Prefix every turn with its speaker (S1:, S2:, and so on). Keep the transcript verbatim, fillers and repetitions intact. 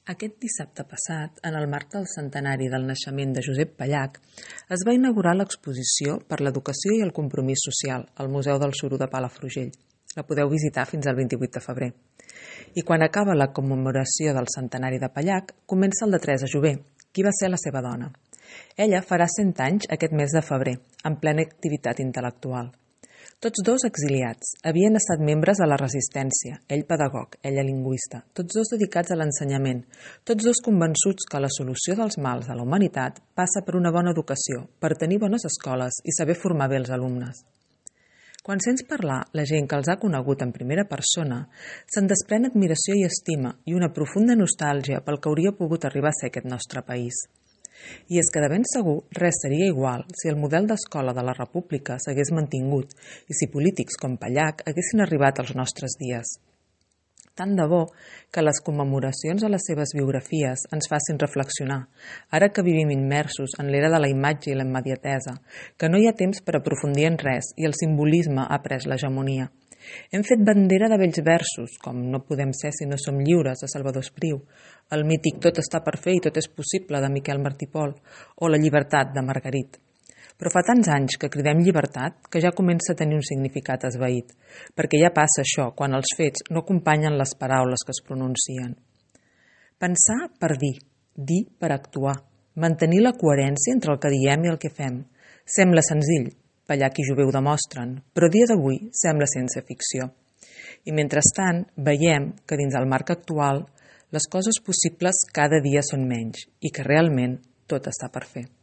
S1: Aquest dissabte passat, en el marc del centenari del naixement de Josep Pallach, es va inaugurar l'exposició per l'educació i el compromís social al Museu del Suro de Palafrugell. La podeu visitar fins al vint-i-vuit de febrer. I quan acaba la commemoració del centenari de Pallach, comença el de Teresa Jové, qui va ser la seva dona. Ella farà cent anys aquest mes de febrer, en plena activitat intel·lectual. Tots dos exiliats, havien estat membres de la resistència, ell pedagog, ella lingüista, tots dos dedicats a l'ensenyament, tots dos convençuts que la solució dels mals de la humanitat passa per una bona educació, per tenir bones escoles i saber formar bé els alumnes. Quan sents parlar la gent que els ha conegut en primera persona, se'n desprèn admiració i estima i una profunda nostàlgia pel que hauria pogut arribar a ser aquest nostre país. I és que de ben segur res seria igual si el model d'escola de la República s'hagués mantingut i si polítics com Pallach haguessin arribat als nostres dies. Tant de bo que les commemoracions a les seves biografies ens facin reflexionar, ara que vivim immersos en l'era de la imatge i la immediatesa, que no hi ha temps per aprofundir en res i el simbolisme ha pres l'hegemonia. Hem fet bandera de vells versos, com No podem ser si no som lliures, de Salvador Espriu, el mític Tot està per fer i tot és possible, de Miquel Martí i Pol, o La llibertat, de Margarit. Però fa tants anys que cridem llibertat que ja comença a tenir un significat esvaït, perquè ja passa això quan els fets no acompanyen les paraules que es pronuncien. Pensar per dir, dir per actuar, mantenir la coherència entre el que diem i el que fem. Sembla senzill, Pallach i Jové ho demostren, però dia d'avui sembla ciència-ficció. I mentrestant veiem que dins el marc actual les coses possibles cada dia són menys i que realment tot està per fer.